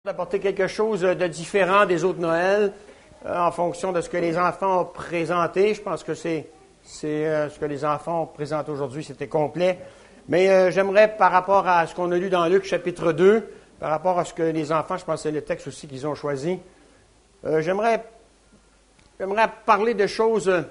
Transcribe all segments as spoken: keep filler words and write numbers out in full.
D'apporter quelque chose de différent des autres Noëls euh, en fonction de ce que les enfants ont présenté. Je pense que c'est, c'est euh, ce que les enfants ont présenté aujourd'hui, c'était complet. Mais euh, j'aimerais, par rapport à ce qu'on a lu dans Luc chapitre deux, par rapport à ce que les enfants, je pense que c'est le texte aussi qu'ils ont choisi, euh, j'aimerais, j'aimerais parler de choses, euh,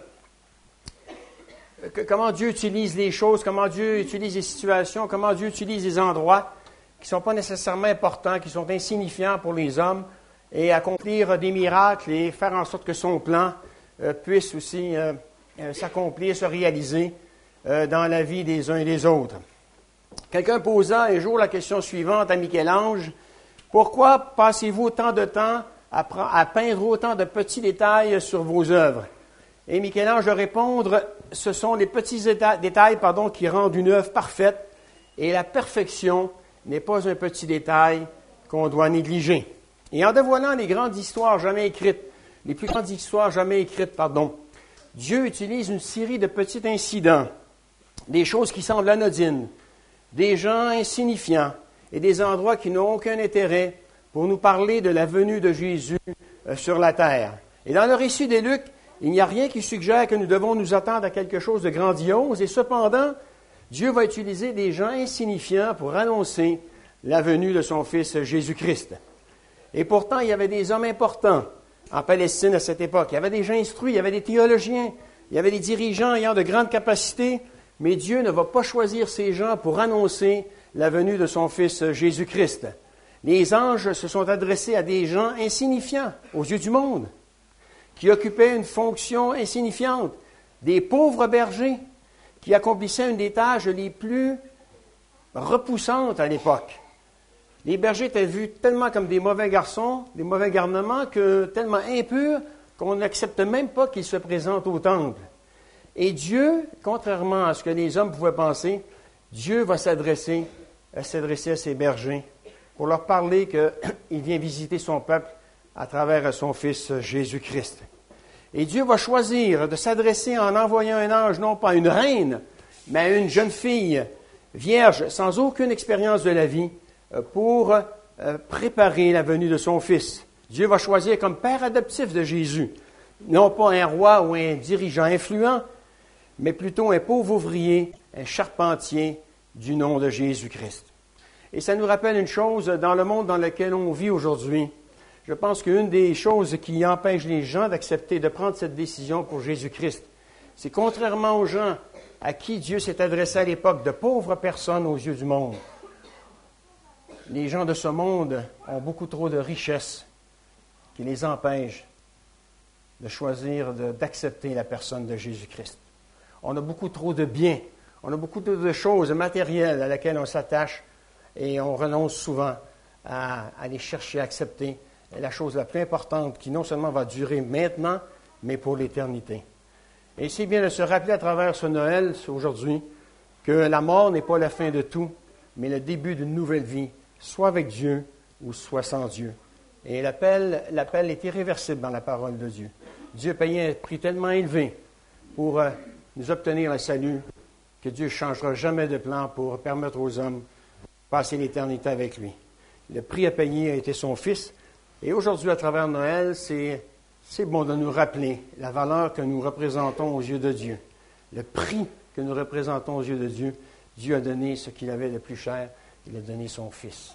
que, comment Dieu utilise les choses, comment Dieu utilise les situations, comment Dieu utilise les endroits qui ne sont pas nécessairement importants, qui sont insignifiants pour les hommes, et accomplir des miracles et faire en sorte que son plan euh, puisse aussi euh, euh, s'accomplir, se réaliser euh, dans la vie des uns et des autres. Quelqu'un posa un jour la question suivante à Michel-Ange: pourquoi passez-vous autant de temps à, à peindre autant de petits détails sur vos œuvres? Et Michel-Ange de répondre: ce sont les petits déta- détails pardon, qui rendent une œuvre parfaite, et la perfection n'est pas un petit détail qu'on doit négliger. Et en dévoilant les grandes histoires jamais écrites, les plus grandes histoires jamais écrites, pardon, Dieu utilise une série de petits incidents, des choses qui semblent anodines, des gens insignifiants et des endroits qui n'ont aucun intérêt pour nous parler de la venue de Jésus sur la terre. Et dans le récit de Luc, il n'y a rien qui suggère que nous devons nous attendre à quelque chose de grandiose, et cependant, Dieu va utiliser des gens insignifiants pour annoncer la venue de son Fils Jésus-Christ. Et pourtant, il y avait des hommes importants en Palestine à cette époque. Il y avait des gens instruits, il y avait des théologiens, il y avait des dirigeants ayant de grandes capacités, mais Dieu ne va pas choisir ces gens pour annoncer la venue de son Fils Jésus-Christ. Les anges se sont adressés à des gens insignifiants aux yeux du monde, qui occupaient une fonction insignifiante, des pauvres bergers, qui accomplissait une des tâches les plus repoussantes à l'époque. Les bergers étaient vus tellement comme des mauvais garçons, des mauvais garnements, que tellement impurs qu'on n'accepte même pas qu'ils se présentent au temple. Et Dieu, contrairement à ce que les hommes pouvaient penser, Dieu va s'adresser, s'adresser à ces bergers pour leur parler qu'il vient visiter son peuple à travers son Fils Jésus-Christ. Et Dieu va choisir de s'adresser en envoyant un ange, non pas à une reine, mais à une jeune fille vierge, sans aucune expérience de la vie, pour préparer la venue de son Fils. Dieu va choisir comme père adoptif de Jésus, non pas un roi ou un dirigeant influent, mais plutôt un pauvre ouvrier, un charpentier du nom de Jésus-Christ. Et ça nous rappelle une chose, dans le monde dans lequel on vit aujourd'hui, je pense qu'une des choses qui empêche les gens d'accepter, de prendre cette décision pour Jésus-Christ, c'est contrairement aux gens à qui Dieu s'est adressé à l'époque, de pauvres personnes aux yeux du monde. Les gens de ce monde ont beaucoup trop de richesses qui les empêchent de choisir, de, d'accepter la personne de Jésus-Christ. On a beaucoup trop de biens, on a beaucoup de choses matérielles à laquelle on s'attache et on renonce souvent à, à les chercher, à accepter la chose la plus importante qui non seulement va durer maintenant, mais pour l'éternité. Et c'est bien de se rappeler à travers ce Noël, aujourd'hui, que la mort n'est pas la fin de tout, mais le début d'une nouvelle vie, soit avec Dieu ou soit sans Dieu. Et l'appel, l'appel est irréversible dans la parole de Dieu. Dieu a payé un prix tellement élevé pour euh, nous obtenir le salut que Dieu ne changera jamais de plan pour permettre aux hommes de passer l'éternité avec lui. Le prix à payer a été son Fils. Et aujourd'hui, à travers Noël, c'est, c'est bon de nous rappeler la valeur que nous représentons aux yeux de Dieu. Le prix que nous représentons aux yeux de Dieu. Dieu a donné ce qu'il avait de plus cher. Il a donné son Fils.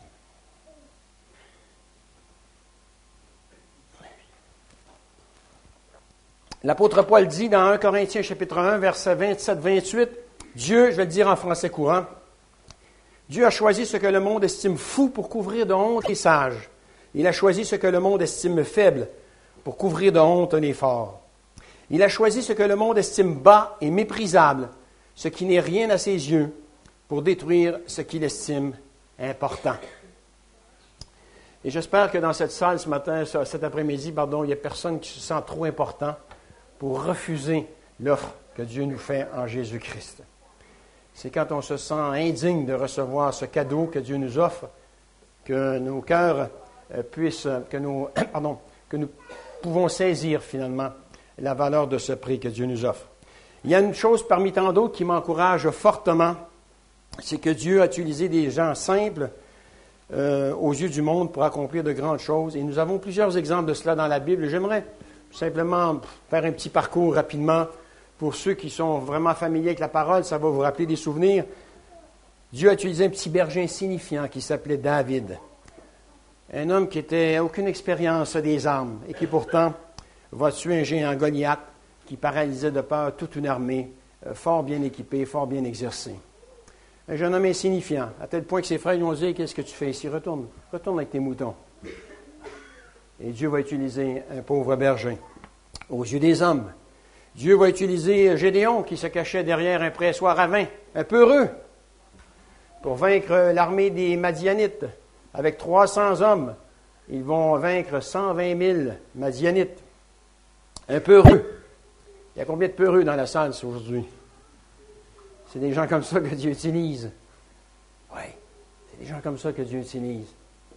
L'apôtre Paul dit dans un Corinthiens chapitre un, versets vingt-sept vingt-huit, Dieu, je vais le dire en français courant, Dieu a choisi ce que le monde estime fou pour couvrir de honte les sages. Il a choisi ce que le monde estime faible pour couvrir de honte les forts. Il a choisi ce que le monde estime bas et méprisable, ce qui n'est rien à ses yeux, pour détruire ce qu'il estime important. Et j'espère que dans cette salle ce matin, cet après-midi, pardon, il n'y a personne qui se sent trop important pour refuser l'offre que Dieu nous fait en Jésus-Christ. C'est quand on se sent indigne de recevoir ce cadeau que Dieu nous offre, que nos cœurs puissent, que nous, pardon, que nous pouvons saisir finalement la valeur de ce prix que Dieu nous offre. Il y a une chose parmi tant d'autres qui m'encourage fortement, c'est que Dieu a utilisé des gens simples euh, aux yeux du monde pour accomplir de grandes choses. Et nous avons plusieurs exemples de cela dans la Bible. J'aimerais simplement faire un petit parcours rapidement pour ceux qui sont vraiment familiers avec la parole. Ça va vous rappeler des souvenirs. Dieu a utilisé un petit berger insignifiant qui s'appelait David. Un homme qui n'avait aucune expérience des armes et qui pourtant va tuer un géant Goliath qui paralysait de peur toute une armée euh, fort bien équipée, fort bien exercée. Un jeune homme insignifiant, à tel point que ses frères lui ont dit « Qu'est-ce que tu fais ici? Retourne, retourne avec tes moutons. » Et Dieu va utiliser un pauvre berger aux yeux des hommes. Dieu va utiliser Gédéon qui se cachait derrière un pressoir à vin, un peureux, pour vaincre l'armée des Madianites. Avec trois cents hommes, ils vont vaincre cent vingt mille Madianites. Un peureux. Il y a combien de peureux dans la salle aujourd'hui? C'est des gens comme ça que Dieu utilise. Oui, c'est des gens comme ça que Dieu utilise.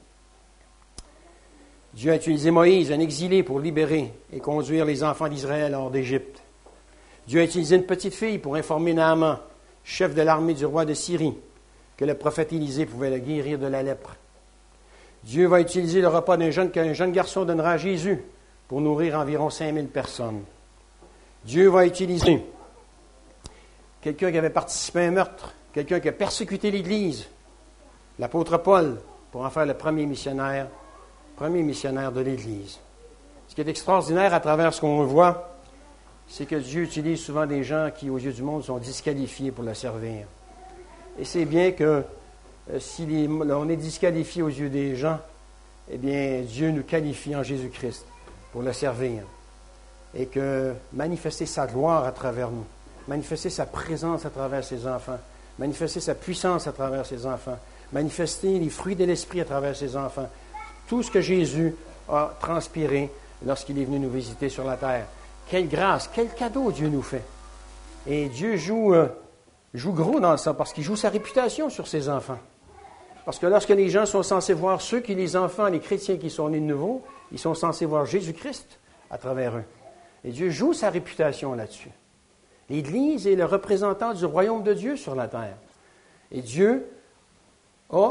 Dieu a utilisé Moïse, un exilé, pour libérer et conduire les enfants d'Israël hors d'Égypte. Dieu a utilisé une petite fille pour informer Naaman, chef de l'armée du roi de Syrie, que le prophète Élisée pouvait le guérir de la lèpre. Dieu va utiliser le repas d'un jeune qu'un jeune garçon donnera à Jésus pour nourrir environ cinq mille personnes. Dieu va utiliser quelqu'un qui avait participé à un meurtre, quelqu'un qui a persécuté l'Église, l'apôtre Paul, pour en faire le premier missionnaire, premier missionnaire de l'Église. Ce qui est extraordinaire à travers ce qu'on voit, c'est que Dieu utilise souvent des gens qui, aux yeux du monde, sont disqualifiés pour le servir. Et c'est bien que euh, si les, on est disqualifié aux yeux des gens, eh bien, Dieu nous qualifie en Jésus-Christ pour le servir. Et que manifester sa gloire à travers nous, manifester sa présence à travers ses enfants, manifester sa puissance à travers ses enfants, manifester les fruits de l'Esprit à travers ses enfants. Tout ce que Jésus a transpiré lorsqu'il est venu nous visiter sur la terre. Quelle grâce, quel cadeau Dieu nous fait. Et Dieu joue, euh, joue gros dans ça parce qu'il joue sa réputation sur ses enfants. Parce que lorsque les gens sont censés voir ceux qui, les enfants, les chrétiens qui sont nés de nouveau, ils sont censés voir Jésus-Christ à travers eux. Et Dieu joue sa réputation là-dessus. L'Église est le représentant du royaume de Dieu sur la terre. Et Dieu a,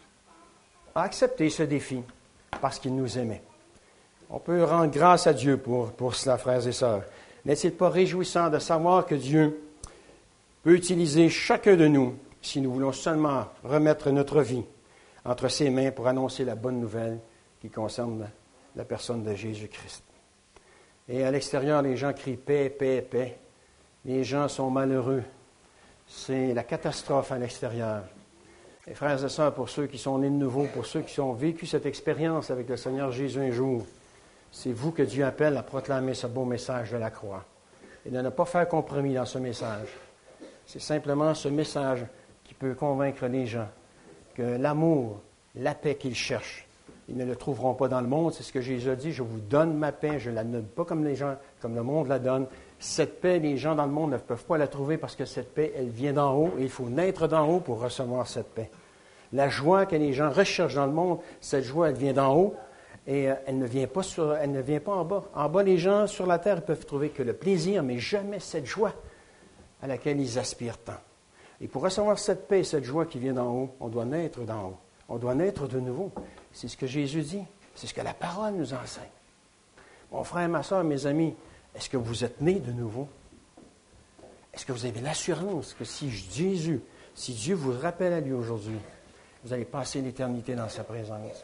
a accepté ce défi parce qu'il nous aimait. On peut rendre grâce à Dieu pour, pour cela, frères et sœurs. N'est-il pas réjouissant de savoir que Dieu peut utiliser chacun de nous si nous voulons seulement remettre notre vie entre ses mains pour annoncer la bonne nouvelle qui concerne la personne de Jésus-Christ. Et à l'extérieur, les gens crient paix, paix, paix. Les gens sont malheureux. C'est la catastrophe à l'extérieur. Et frères et sœurs, pour ceux qui sont nés de nouveau, pour ceux qui ont vécu cette expérience avec le Seigneur Jésus un jour, c'est vous que Dieu appelle à proclamer ce beau message de la croix. Et de ne pas faire compromis dans ce message. C'est simplement ce message qui peut convaincre les gens que l'amour, la paix qu'ils cherchent, ils ne le trouveront pas dans le monde. C'est ce que Jésus a dit. Je vous donne ma paix. Je ne la donne pas comme les gens, comme le monde la donne. Cette paix, les gens dans le monde ne peuvent pas la trouver parce que cette paix, elle vient d'en haut et il faut naître d'en haut pour recevoir cette paix. La joie que les gens recherchent dans le monde, cette joie, elle vient d'en haut et elle ne vient pas sur, elle ne vient pas en bas. En bas, les gens sur la terre peuvent trouver que le plaisir, mais jamais cette joie à laquelle ils aspirent tant. Et pour recevoir cette paix et cette joie qui vient d'en haut, on doit naître d'en haut. On doit naître de nouveau. C'est ce que Jésus dit. C'est ce que la parole nous enseigne. Mon frère, ma soeur, mes amis, est-ce que vous êtes nés de nouveau? Est-ce que vous avez l'assurance que si Jésus, si Dieu vous rappelle à lui aujourd'hui, vous allez passer l'éternité dans sa présence?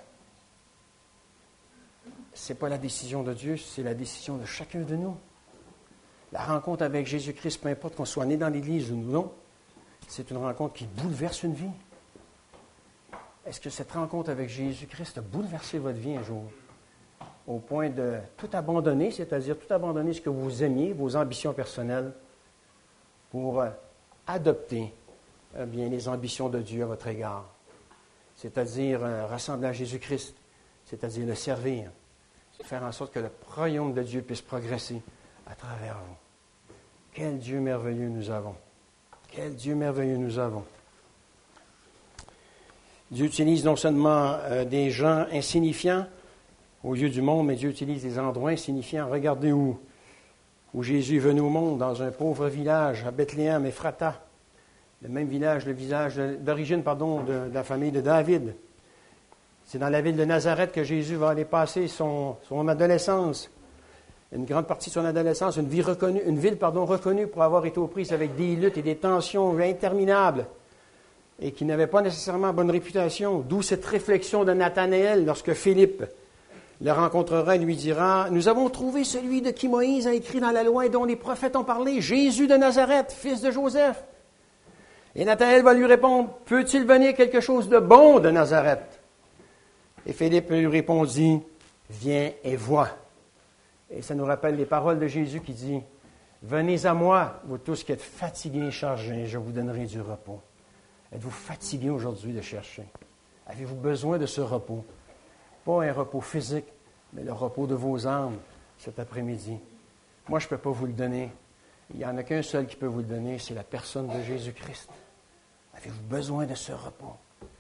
Ce n'est pas la décision de Dieu, c'est la décision de chacun de nous. La rencontre avec Jésus-Christ, peu importe qu'on soit né dans l'Église ou non, c'est une rencontre qui bouleverse une vie. Est-ce que cette rencontre avec Jésus-Christ a bouleversé votre vie un jour? Au point de tout abandonner, c'est-à-dire tout abandonner ce que vous aimiez, vos ambitions personnelles, pour euh, adopter euh, bien, les ambitions de Dieu à votre égard. C'est-à-dire euh, ressembler à Jésus-Christ, c'est-à-dire le servir, faire en sorte que le royaume de Dieu puisse progresser à travers vous. Quel Dieu merveilleux nous avons! Quel Dieu merveilleux nous avons! Dieu utilise non seulement euh, des gens insignifiants aux yeux du monde, mais Dieu utilise des endroits insignifiants. Regardez où, où Jésus est venu au monde, dans un pauvre village, à Bethléem, Ephrata, le même village, le village d'origine pardon, de, de la famille de David. C'est dans la ville de Nazareth que Jésus va aller passer son, son adolescence, une grande partie de son adolescence, une, vie reconnue, une ville pardon, reconnue pour avoir été aux prises avec des luttes et des tensions interminables et qui n'avait pas nécessairement bonne réputation. D'où cette réflexion de Nathanaël lorsque Philippe le rencontrera et lui dira « Nous avons trouvé celui de qui Moïse a écrit dans la loi et dont les prophètes ont parlé, Jésus de Nazareth, fils de Joseph. » Et Nathanaël va lui répondre « Peut-il venir quelque chose de bon de Nazareth? » Et Philippe lui répondit « Viens et vois. » Et ça nous rappelle les paroles de Jésus qui dit « Venez à moi, vous tous qui êtes fatigués et chargés, je vous donnerai du repos. » Êtes-vous fatigués aujourd'hui de chercher? Avez-vous besoin de ce repos? Pas un repos physique, mais le repos de vos âmes cet après-midi. Moi, je ne peux pas vous le donner. Il n'y en a qu'un seul qui peut vous le donner, c'est la personne de Jésus-Christ. Avez-vous besoin de ce repos?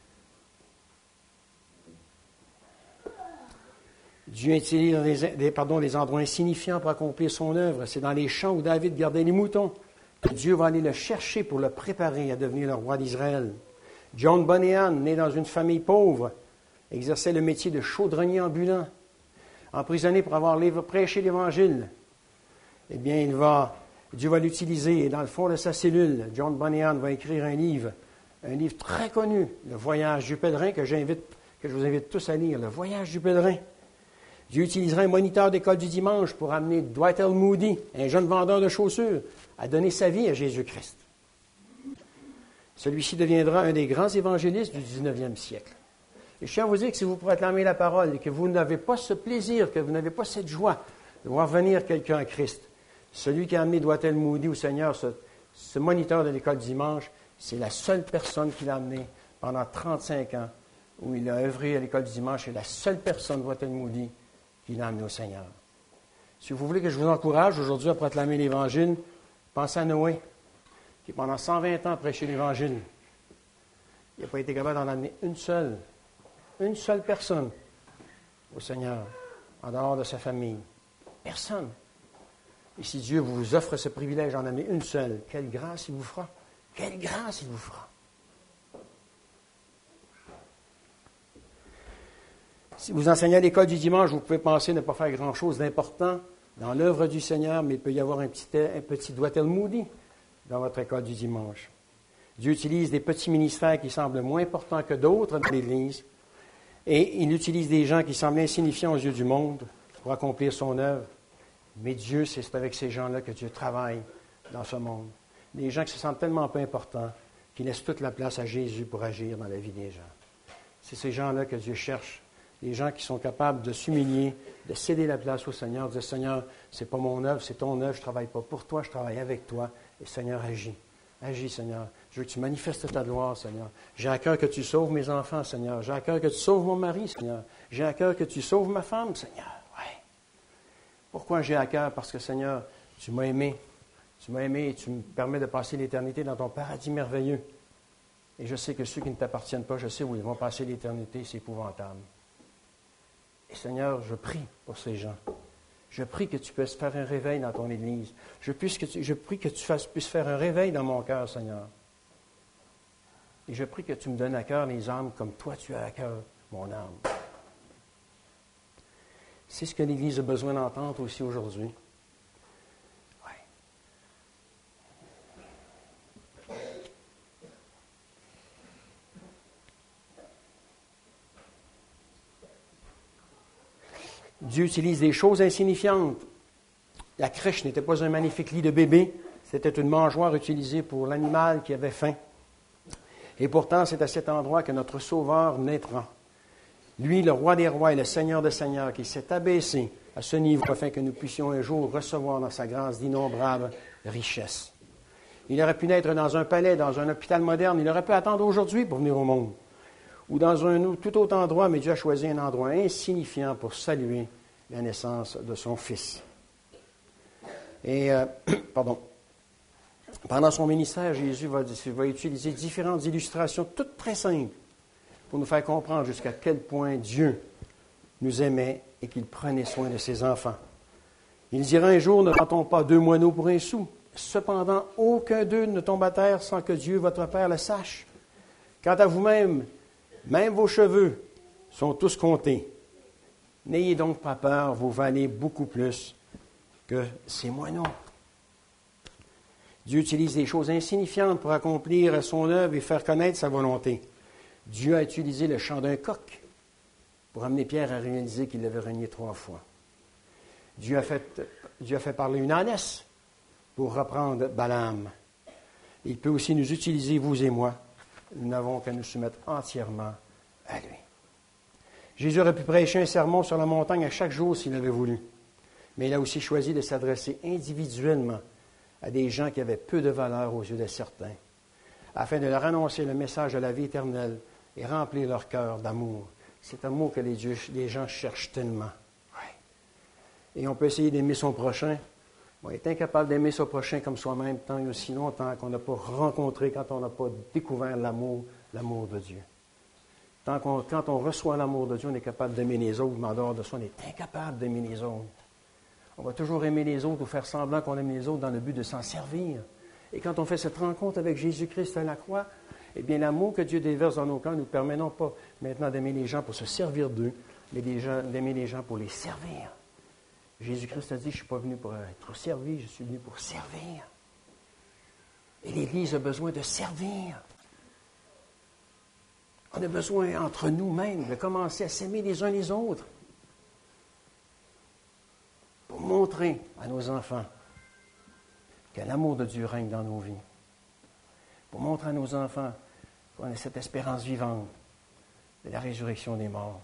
Dieu utilise des, des, pardon, des endroits insignifiants pour accomplir son œuvre. C'est dans les champs où David gardait les moutons que Dieu va aller le chercher pour le préparer à devenir le roi d'Israël. John Bunyan, né dans une famille pauvre, exerçait le métier de chaudronnier ambulant. Emprisonné pour avoir prêché l'Évangile, eh bien, il va, Dieu va l'utiliser. Et dans le fond de sa cellule, John Bunyan va écrire un livre, un livre très connu, Le Voyage du pèlerin, que j'invite, que je vous invite tous à lire, Le Voyage du pèlerin. Dieu utilisera un moniteur d'école du dimanche pour amener Dwight L. Moody, un jeune vendeur de chaussures, à donner sa vie à Jésus-Christ. Celui-ci deviendra un des grands évangélistes du dix-neuvième siècle. Et je tiens à vous dire que si vous proclamez la parole et que vous n'avez pas ce plaisir, que vous n'avez pas cette joie de voir venir quelqu'un à Christ, celui qui a amené Dwight L. Moody au Seigneur, ce, ce moniteur de l'école du dimanche, c'est la seule personne qui l'a amené pendant trente-cinq ans, où il a œuvré à l'école du dimanche, et la seule personne, Dwight L. Moody, qui l'a amené au Seigneur. Si vous voulez que je vous encourage aujourd'hui à proclamer l'Évangile, pensez à Noé, qui pendant cent vingt ans a prêché l'Évangile. Il n'a pas été capable d'en amener une seule, une seule personne au Seigneur, en dehors de sa famille. Personne. Et si Dieu vous offre ce privilège d'en amener une seule, quelle grâce il vous fera. Quelle grâce il vous fera. Si vous enseignez à l'école du dimanche, vous pouvez penser ne pas faire grand-chose d'important dans l'œuvre du Seigneur, mais il peut y avoir un petit, un petit Dwight L. Moody dans votre école du dimanche. Dieu utilise des petits ministères qui semblent moins importants que d'autres dans l'Église, et il utilise des gens qui semblent insignifiants aux yeux du monde pour accomplir son œuvre. Mais Dieu, c'est avec ces gens-là que Dieu travaille dans ce monde. Des gens qui se sentent tellement peu importants qu'ils laissent toute la place à Jésus pour agir dans la vie des gens. C'est ces gens-là que Dieu cherche. Des gens qui sont capables de s'humilier, de céder la place au Seigneur, de dire « Seigneur, ce n'est pas mon œuvre, c'est ton œuvre, je ne travaille pas pour toi, je travaille avec toi. Et Seigneur, agis. Agis, Seigneur. Je veux que tu manifestes ta gloire, Seigneur. J'ai à cœur que tu sauves mes enfants, Seigneur. J'ai à cœur que tu sauves mon mari, Seigneur. J'ai à cœur que tu sauves ma femme, Seigneur. » Ouais. Pourquoi j'ai à cœur? Parce que, Seigneur, tu m'as aimé. Tu m'as aimé et tu me permets de passer l'éternité dans ton paradis merveilleux. Et je sais que ceux qui ne t'appartiennent pas, je sais où ils vont passer l'éternité, c'est épouvantable. Et Seigneur, je prie pour ces gens. Je prie que tu puisses faire un réveil dans ton Église. Je, puisse que tu, je prie que tu fasses, puisses faire un réveil dans mon cœur, Seigneur. Et je prie que tu me donnes à cœur les âmes comme toi tu as à cœur mon âme. C'est ce que l'Église a besoin d'entendre aussi aujourd'hui. Dieu utilise des choses insignifiantes. La crèche n'était pas un magnifique lit de bébé, c'était une mangeoire utilisée pour l'animal qui avait faim. Et pourtant, c'est à cet endroit que notre Sauveur naîtra. Lui, le roi des rois et le Seigneur des seigneurs, qui s'est abaissé à ce niveau afin que nous puissions un jour recevoir dans sa grâce d'innombrables richesses. Il aurait pu naître dans un palais, dans un hôpital moderne, il aurait pu attendre aujourd'hui pour venir au monde. Ou dans un tout autre endroit, mais Dieu a choisi un endroit insignifiant pour saluer la naissance de son Fils. Et, euh, pardon, pendant son ministère, Jésus va, va utiliser différentes illustrations, toutes très simples, pour nous faire comprendre jusqu'à quel point Dieu nous aimait et qu'il prenait soin de ses enfants. Il dira un jour, ne vendons pas deux moineaux pour un sou. Cependant, aucun d'eux ne tombe à terre sans que Dieu, votre Père, le sache. Quant à vous-même, même vos cheveux sont tous comptés. N'ayez donc pas peur, vous valez beaucoup plus que ces moineaux. Dieu utilise des choses insignifiantes pour accomplir son œuvre et faire connaître sa volonté. Dieu a utilisé le chant d'un coq pour amener Pierre à réaliser qu'il l'avait renié trois fois. Dieu a fait, Dieu a fait parler une ânesse pour reprendre Balaam. Il peut aussi nous utiliser, vous et moi. Nous n'avons qu'à nous soumettre entièrement à lui. Jésus aurait pu prêcher un sermon sur la montagne à chaque jour s'il avait voulu. Mais il a aussi choisi de s'adresser individuellement à des gens qui avaient peu de valeur aux yeux de certains, afin de leur annoncer le message de la vie éternelle et remplir leur cœur d'amour. C'est un mot que les, dieux, les gens cherchent tellement. Ouais. Et on peut essayer d'aimer son prochain. On est incapable d'aimer son prochain comme soi-même tant et aussi longtemps qu'on n'a pas rencontré, quand on n'a pas découvert l'amour, l'amour de Dieu. Tant qu'on, quand on reçoit l'amour de Dieu, on est capable d'aimer les autres, mais en dehors de ça, on est incapable d'aimer les autres. On va toujours aimer les autres ou faire semblant qu'on aime les autres dans le but de s'en servir. Et quand on fait cette rencontre avec Jésus-Christ à la croix, eh bien, l'amour que Dieu déverse dans nos cœurs nous permet non pas maintenant d'aimer les gens pour se servir d'eux, mais d'aimer les gens pour les servir. Jésus-Christ a dit, je ne suis pas venu pour être servi, je suis venu pour servir. Et l'Église a besoin de servir. On a besoin, entre nous-mêmes, de commencer à s'aimer les uns les autres pour montrer à nos enfants que l'amour de Dieu règne dans nos vies. Pour montrer à nos enfants qu'on a cette espérance vivante de la résurrection des morts.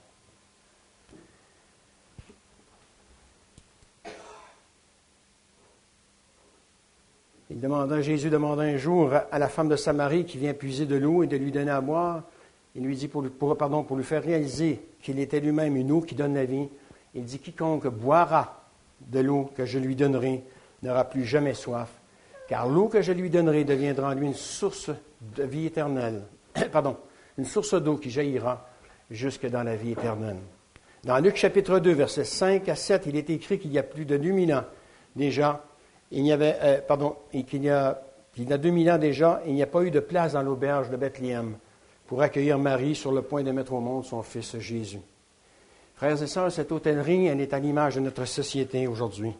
Il demanda, Jésus demanda un jour à la femme de Samarie qui vient puiser de l'eau et de lui donner à boire. Il lui dit, pour, pour, pardon, pour lui faire réaliser qu'il était lui-même une eau qui donne la vie, il dit, quiconque boira de l'eau que je lui donnerai n'aura plus jamais soif, car l'eau que je lui donnerai deviendra en lui une source de vie éternelle. Pardon, une source d'eau qui jaillira jusque dans la vie éternelle. Dans Luc chapitre deux, versets cinq à sept, il est écrit qu'il y a plus de deux mille ans déjà, il y avait, euh, pardon, et qu'il y a, il y a deux mille ans déjà, il n'y a pas eu de place dans l'auberge de Bethléem pour accueillir Marie sur le point de mettre au monde son fils Jésus. Frères et sœurs, cette hôtellerie, elle est à l'image de notre société aujourd'hui,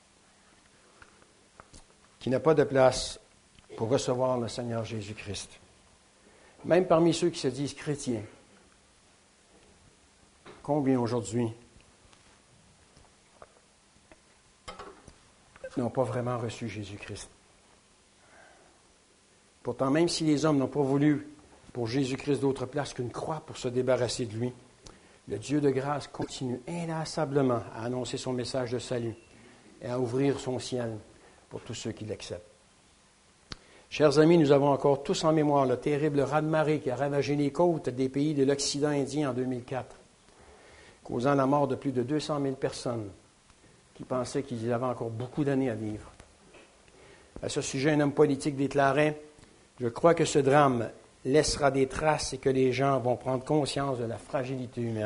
qui n'a pas de place pour recevoir le Seigneur Jésus-Christ. Même parmi ceux qui se disent chrétiens, combien aujourd'hui n'ont pas vraiment reçu Jésus-Christ? Pourtant, même si les hommes n'ont pas voulu pour Jésus-Christ d'autre place qu'une croix pour se débarrasser de lui, le Dieu de grâce continue inlassablement à annoncer son message de salut et à ouvrir son ciel pour tous ceux qui l'acceptent. Chers amis, nous avons encore tous en mémoire le terrible raz-de-marée qui a ravagé les côtes des pays de l'Occident indien en deux mille quatre, causant la mort de plus de deux cent mille personnes qui pensaient qu'ils avaient encore beaucoup d'années à vivre. À ce sujet, un homme politique déclarait « Je crois que ce drame laissera des traces et que les gens vont prendre conscience de la fragilité humaine. »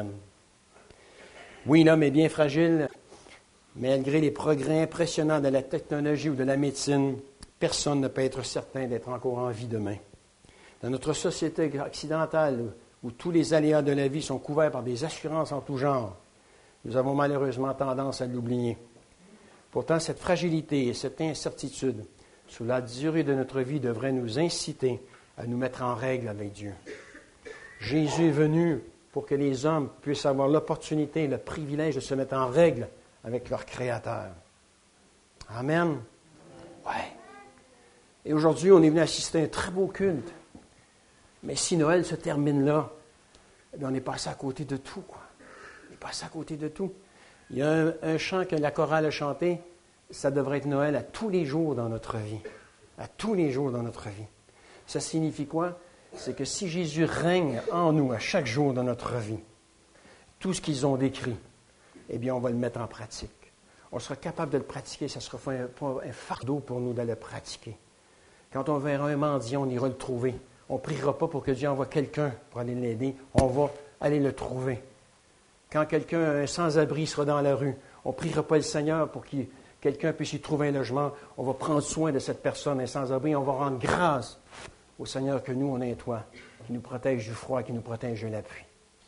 Oui, l'homme est bien fragile, mais malgré les progrès impressionnants de la technologie ou de la médecine, personne ne peut être certain d'être encore en vie demain. Dans notre société occidentale, où tous les aléas de la vie sont couverts par des assurances en tout genre, nous avons malheureusement tendance à l'oublier. Pourtant, cette fragilité et cette incertitude sur la durée de notre vie devraient nous inciter à nous mettre en règle avec Dieu. Jésus est venu pour que les hommes puissent avoir l'opportunité et le privilège de se mettre en règle avec leur Créateur. Amen. Ouais. Et aujourd'hui, on est venu assister à un très beau culte. Mais si Noël se termine là, on est passé à côté de tout, quoi. On est passé à côté de tout. Il y a un, un chant que la chorale a chanté, ça devrait être Noël à tous les jours dans notre vie. À tous les jours dans notre vie. Ça signifie quoi? C'est que si Jésus règne en nous à chaque jour de notre vie, tout ce qu'ils ont décrit, eh bien, on va le mettre en pratique. On sera capable de le pratiquer, ça sera pas un fardeau pour nous de le pratiquer. Quand on verra un mendiant, on ira le trouver. On ne priera pas pour que Dieu envoie quelqu'un pour aller l'aider. On va aller le trouver. Quand quelqu'un, un sans-abri, sera dans la rue, on ne priera pas le Seigneur pour que quelqu'un puisse y trouver un logement. On va prendre soin de cette personne, un sans-abri. On va rendre grâce au Seigneur que nous, on a un toit qui nous protège du froid, qui nous protège de la pluie.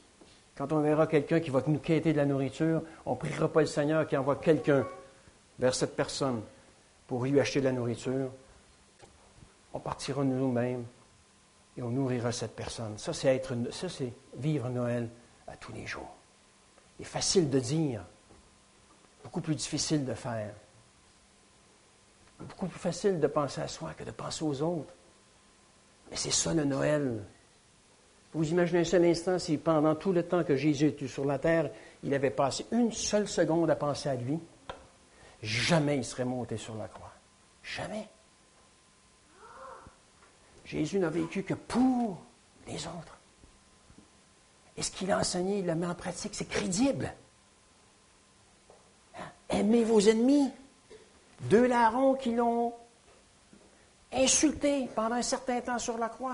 Quand on verra quelqu'un qui va nous quêter de la nourriture, on ne priera pas le Seigneur qui envoie quelqu'un vers cette personne pour lui acheter de la nourriture. On partira de nous-mêmes et on nourrira cette personne. Ça, c'est être, ça, c'est vivre Noël à tous les jours. C'est facile de dire, beaucoup plus difficile de faire. Beaucoup plus facile de penser à soi que de penser aux autres. Mais c'est ça le Noël. Vous imaginez un seul instant si pendant tout le temps que Jésus était sur la terre, il avait passé une seule seconde à penser à lui, jamais il serait monté sur la croix. Jamais. Jésus n'a vécu que pour les autres. Et ce qu'il a enseigné, il le met en pratique, c'est crédible. Aimez vos ennemis. Deux larrons qui l'ont insulté pendant un certain temps sur la croix.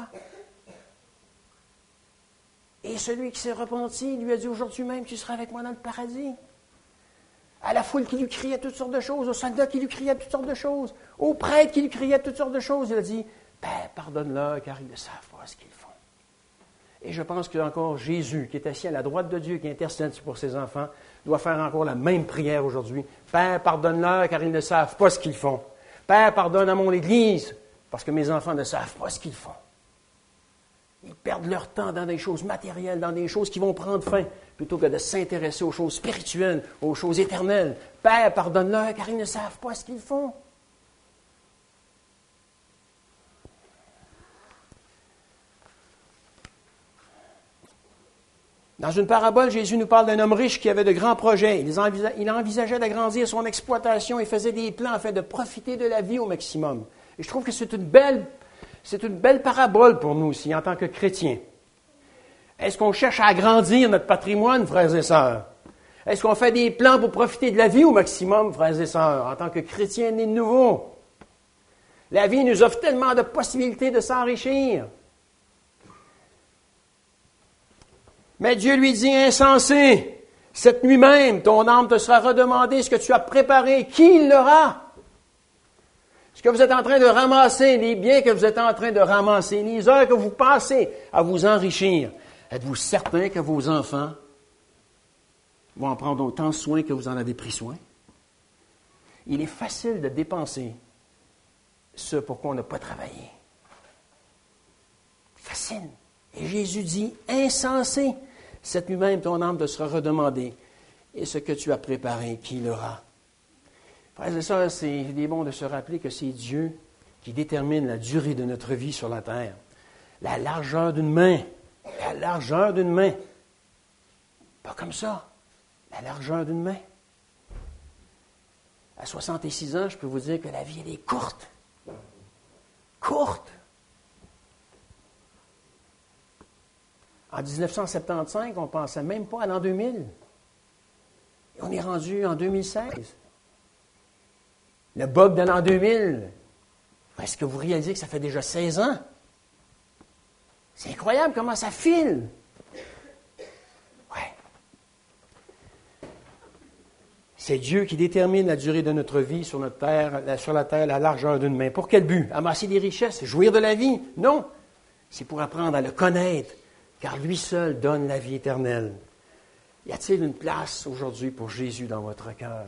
Et celui qui s'est repenti lui a dit, aujourd'hui même, tu seras avec moi dans le paradis. À la foule qui lui criait toutes sortes de choses, aux soldats qui lui criaient toutes sortes de choses, aux prêtres qui lui criaient toutes sortes de choses, il a dit, Père, pardonne-leur, car ils ne savent pas ce qu'ils font. Et je pense que encore Jésus, qui est assis à la droite de Dieu, qui intercède pour ses enfants, doit faire encore la même prière aujourd'hui. Père, pardonne-leur, car ils ne savent pas ce qu'ils font. Père, pardonne à mon Église, parce que mes enfants ne savent pas ce qu'ils font. Ils perdent leur temps dans des choses matérielles, dans des choses qui vont prendre fin, plutôt que de s'intéresser aux choses spirituelles, aux choses éternelles. Père, pardonne-leur, car ils ne savent pas ce qu'ils font. Dans une parabole, Jésus nous parle d'un homme riche qui avait de grands projets. Il envisageait d'agrandir son exploitation et faisait des plans afin de profiter de la vie au maximum. Et je trouve que c'est une belle, c'est une belle parabole pour nous aussi, en tant que chrétiens. Est-ce qu'on cherche à agrandir notre patrimoine, frères et sœurs? Est-ce qu'on fait des plans pour profiter de la vie au maximum, frères et sœurs, en tant que chrétiens nés de nouveau? La vie nous offre tellement de possibilités de s'enrichir. Mais Dieu lui dit, insensé, cette nuit même, ton âme te sera redemandée ce que tu as préparé. Qui l'aura? Ce que vous êtes en train de ramasser, les biens que vous êtes en train de ramasser, les heures que vous passez à vous enrichir, êtes-vous certain que vos enfants vont en prendre autant soin que vous en avez pris soin? Il est facile de dépenser ce pour quoi on n'a pas travaillé. Facile. Et Jésus dit, insensé, cette nuit même, ton âme te sera redemandée. Et ce que tu as préparé, qui l'aura? Frères et sœurs, c'est bon de se rappeler que c'est Dieu qui détermine la durée de notre vie sur la terre. La largeur d'une main. La largeur d'une main. Pas comme ça. La largeur d'une main. À soixante-six ans, je peux vous dire que la vie, elle est courte. Courte. En dix-neuf cent soixante-quinze, on ne pensait même pas à l'an deux mille. Et on est rendu en deux mille seize. Le bug de l'an deux mille. Est-ce que vous réalisez que ça fait déjà seize ans? C'est incroyable comment ça file. Ouais. C'est Dieu qui détermine la durée de notre vie sur notre terre, sur la terre, la largeur d'une main. Pour quel but? Amasser des richesses, jouir de la vie? Non. C'est pour apprendre à le connaître. Car lui seul donne la vie éternelle. Y a-t-il une place aujourd'hui pour Jésus dans votre cœur?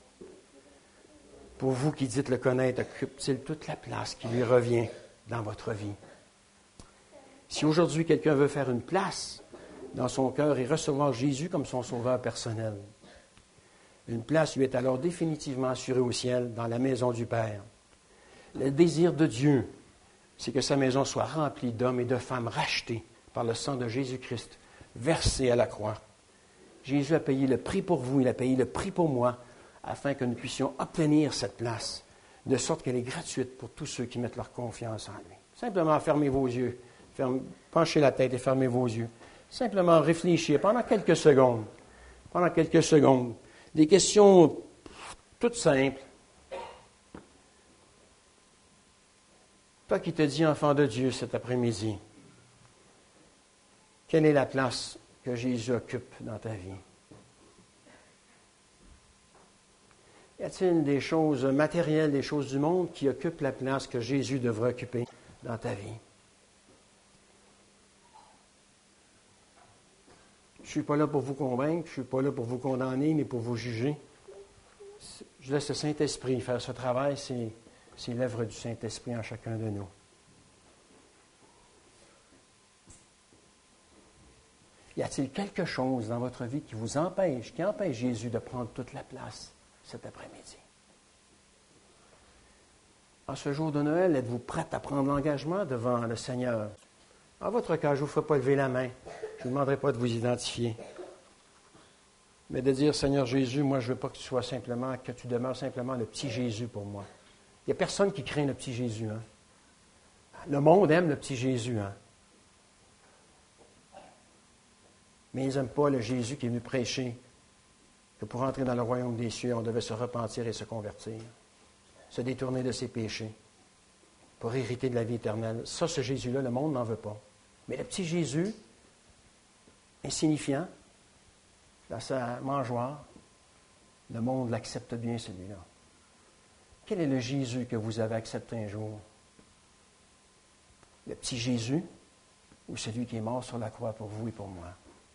Pour vous qui dites le connaître, occupe-t-il toute la place qui lui revient dans votre vie? Si aujourd'hui quelqu'un veut faire une place dans son cœur et recevoir Jésus comme son sauveur personnel, une place lui est alors définitivement assurée au ciel, dans la maison du Père. Le désir de Dieu, c'est que sa maison soit remplie d'hommes et de femmes rachetés par le sang de Jésus-Christ, versé à la croix. Jésus a payé le prix pour vous, il a payé le prix pour moi, afin que nous puissions obtenir cette place, de sorte qu'elle est gratuite pour tous ceux qui mettent leur confiance en lui. Simplement fermez vos yeux, fermez, penchez la tête et fermez vos yeux. Simplement réfléchir pendant quelques secondes, pendant quelques secondes, des questions toutes simples. Toi qui te dis enfant de Dieu cet après-midi, quelle est la place que Jésus occupe dans ta vie? Y a-t-il des choses matérielles, des choses du monde qui occupent la place que Jésus devrait occuper dans ta vie? Je ne suis pas là pour vous convaincre, je ne suis pas là pour vous condamner, mais pour vous juger. Je laisse le Saint-Esprit faire ce travail, c'est, c'est l'œuvre du Saint-Esprit en chacun de nous. Y a-t-il quelque chose dans votre vie qui vous empêche, qui empêche Jésus de prendre toute la place cet après-midi? En ce jour de Noël, êtes-vous prête à prendre l'engagement devant le Seigneur? En votre cas, je ne vous ferai pas lever la main. Je ne vous demanderai pas de vous identifier. Mais de dire, Seigneur Jésus, moi, je ne veux pas que tu sois simplement, que tu demeures simplement le petit Jésus pour moi. Il n'y a personne qui craint le petit Jésus. Hein? Le monde aime le petit Jésus. Hein? Mais ils n'aiment pas le Jésus qui est venu prêcher que pour entrer dans le royaume des cieux, on devait se repentir et se convertir, se détourner de ses péchés pour hériter de la vie éternelle. Ça, ce Jésus-là, le monde n'en veut pas. Mais le petit Jésus, insignifiant, dans sa mangeoire, le monde l'accepte bien, celui-là. Quel est le Jésus que vous avez accepté un jour? Le petit Jésus ou celui qui est mort sur la croix pour vous et pour moi?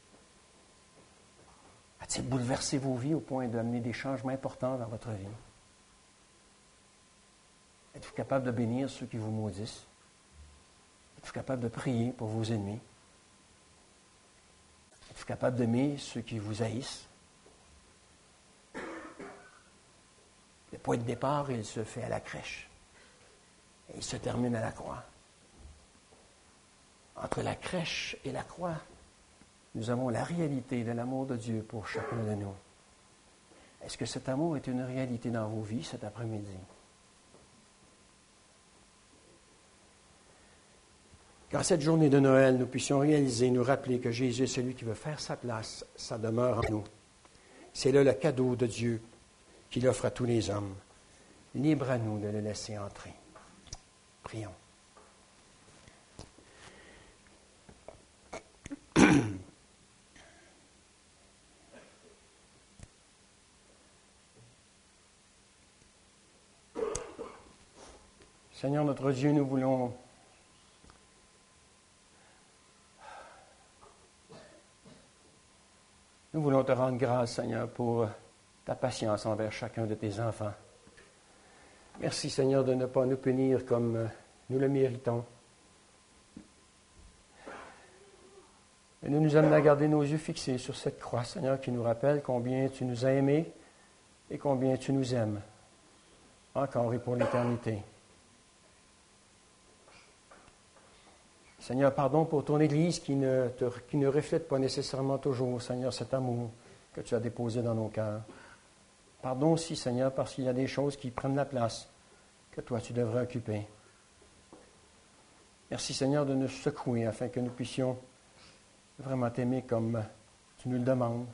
A-t-il bouleversé vos vies au point d'amener des changements importants dans votre vie? Êtes-vous capable de bénir ceux qui vous maudissent? Êtes-vous capable de prier pour vos ennemis? Êtes-vous capable d'aimer ceux qui vous haïssent? Le point de départ, il se fait à la crèche. Et il se termine à la croix. Entre la crèche et la croix, nous avons la réalité de l'amour de Dieu pour chacun de nous. Est-ce que cet amour est une réalité dans vos vies cet après-midi? Qu'en cette journée de Noël, nous puissions réaliser, nous rappeler que Jésus est celui qui veut faire sa place, sa demeure en nous. C'est là le cadeau de Dieu qu'il offre à tous les hommes. Libre à nous de le laisser entrer. Prions. Seigneur notre Dieu, nous voulons nous voulons te rendre grâce, Seigneur, pour ta patience envers chacun de tes enfants. Merci, Seigneur, de ne pas nous punir comme nous le méritons. Et nous nous amenons à garder nos yeux fixés sur cette croix, Seigneur, qui nous rappelle combien tu nous as aimés et combien tu nous aimes, encore et pour l'éternité. Seigneur, pardon pour ton Église qui ne, te, qui ne reflète pas nécessairement toujours, Seigneur, cet amour que tu as déposé dans nos cœurs. Pardon aussi, Seigneur, parce qu'il y a des choses qui prennent la place que toi, tu devrais occuper. Merci, Seigneur, de nous secouer afin que nous puissions vraiment t'aimer comme tu nous le demandes.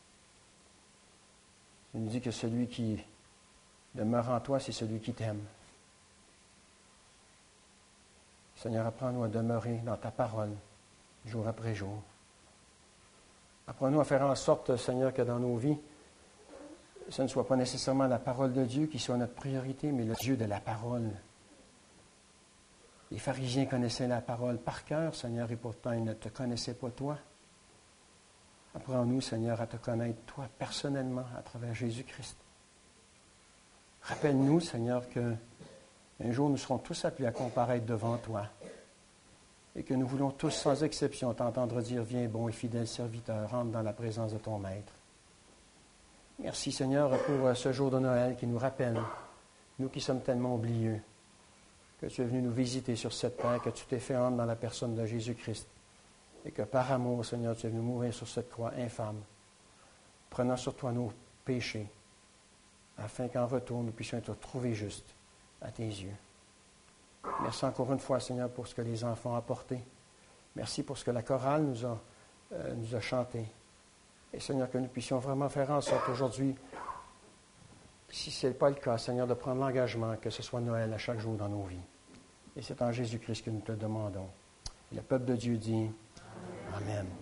Tu nous dis que celui qui demeure en toi, c'est celui qui t'aime. Seigneur, apprends-nous à demeurer dans ta parole, jour après jour. Apprends-nous à faire en sorte, Seigneur, que dans nos vies, ce ne soit pas nécessairement la parole de Dieu qui soit notre priorité, mais le Dieu de la parole. Les pharisiens connaissaient la parole par cœur, Seigneur, et pourtant ils ne te connaissaient pas toi. Apprends-nous, Seigneur, à te connaître toi personnellement à travers Jésus-Christ. Rappelle-nous, Seigneur, que un jour, nous serons tous appelés à comparaître devant toi et que nous voulons tous, sans exception, t'entendre dire « Viens, bon et fidèle serviteur, rentre dans la présence de ton Maître ». Merci, Seigneur, pour ce jour de Noël qui nous rappelle, nous qui sommes tellement oublieux, que tu es venu nous visiter sur cette terre, que tu t'es fait homme dans la personne de Jésus-Christ et que par amour, Seigneur, tu es venu mourir sur cette croix infâme, prenant sur toi nos péchés, afin qu'en retour, nous puissions être trouvés justes à tes yeux. Merci encore une fois, Seigneur, pour ce que les enfants ont apporté. Merci pour ce que la chorale nous a, euh, nous a chanté. Et Seigneur, que nous puissions vraiment faire en sorte aujourd'hui, si ce n'est pas le cas, Seigneur, de prendre l'engagement que ce soit Noël à chaque jour dans nos vies. Et c'est en Jésus-Christ que nous te demandons. Et le peuple de Dieu dit Amen. Amen.